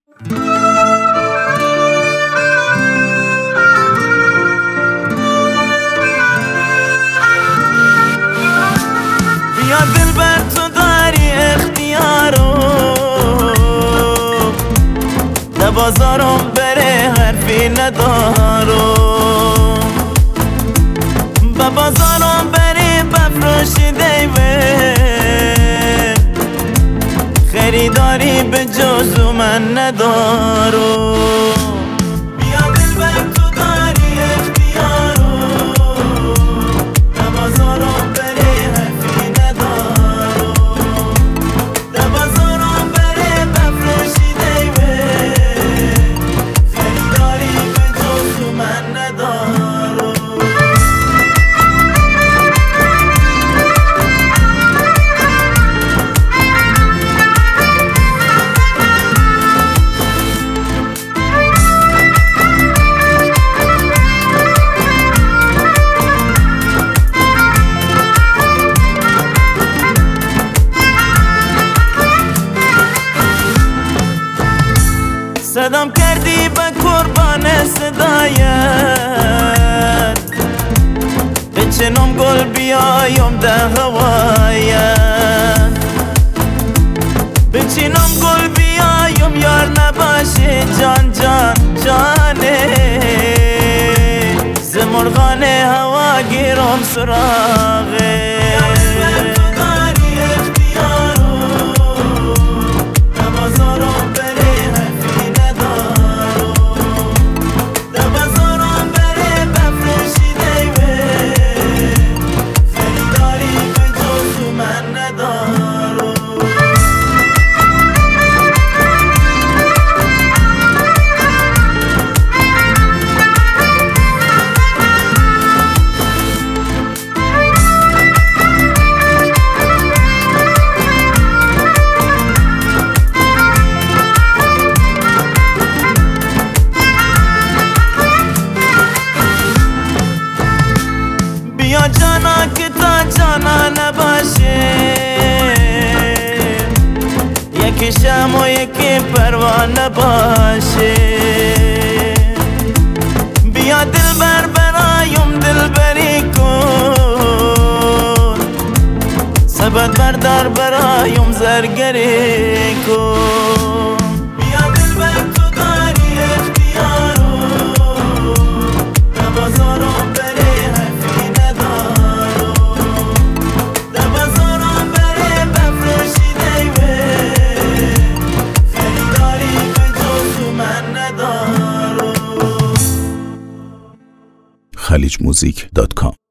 بیا دل بر تو داری اختیارو، ده بازارم بره حرفی ندارو، با بازارم بری بفروشی دیوه، خریداری به جزو من ندارو. بیا دل بر تو داری اختیارو، ده بازارم بری حرفی ندارو، ده بازارم بری بفروشی دیوه، خریداری به جزو من ندارو. صدام کردی به قربان صدایت، بچنم گل بیایم ده هوایت، بچنم گل بیایم یار نباشه جان جان جانه، زمرغان هوا گیرم سراغه. بیا جانا که تا جانا نباشه، یکی شم و یکی پروانه باشه، بیا دل بر برایم دل بری کن، سبت بردار برایم زرگری کن. بیا دل بر تو داری اختیارو، ده بازارم بری حرفی ندارو، ده بازارم بری بفروشی دیوه، خریداری به جزو من ندارو. خلیجmusic.com